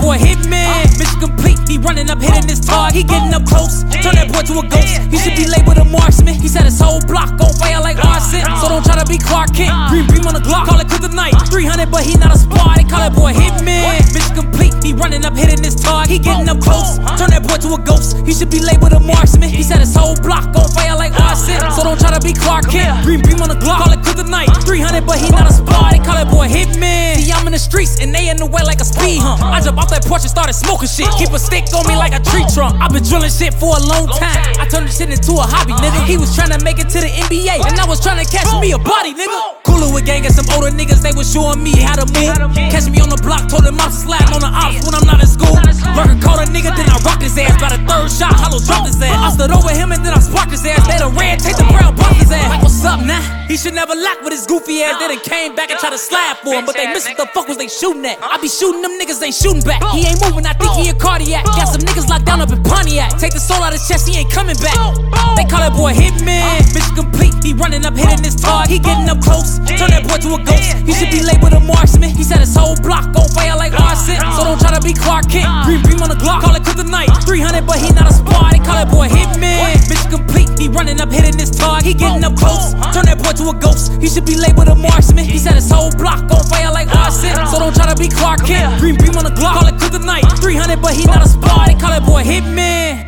boy Hitman. Mission complete, he running up, hitting his target. He getting up close, turn that boy to a ghost. He should be labeled a marksman. He set his whole block on fire like arson. So don't try to be Clark Kent. Green beam on the Glock, call it kryptonite. 300, but he not a spar. They call that boy Hitman. Mission complete, he running up, hitting his target. He getting up close, turn that boy to a ghost. He should be labeled a marksman. He set his whole block on fire like arson. So don't try to be Clark Kent. Green beam on the Glock, call it kryptonite. 300, but he not a spar. They call that boy Hitman. See, I'm in the streets and they in the way like a speed hump. I jump off that porch and started smoking shit. Keep a stick on me like a tree trunk. I've been drilling shit for a long time. I turned this shit into a hobby, nigga. He was trying to make it to the NBA, and I was trying to catch me a body, nigga. Cooler with gang and some older niggas, they was showing me how to move. Catch me on the block, told them I'm to slap on the ops when I'm not in school. Lurker caught a nigga, then I rocked his ass. By the third shot, hollow dropped his ass. I stood over him and then I sparked his ass. They the red, take the brown, bump his ass. What's up now? He should never lack with his goofy ass. Then came back and tried to slap for him, but they missed what the fuck was they shooting at. I be shooting them niggas, ain't shooting back. He ain't moving, I think he a cardiac. Got some niggas locked down up in Pontiac. Take the soul out his chest, he ain't coming back. They call that boy Hitman. Mission complete, he running up, hitting his target. He getting up close, turn that boy to a ghost. He should be labeled a marksman. He set his whole block on fire like arson. So don't try to be Clark Kent. Green beam on the Glock, call it kryptonite. 300, but he not a spar. They call that boy Hitman. Mission complete, he running up, hitting his target. He getting up close, turn that boy to a ghost. He should be labeled a marksman. He set his whole block on fire like arson. So don't try to be Clark Kent. Green beam on the Glock, call it kryptonite. 300, but he not a spar. They call that boy Hitman.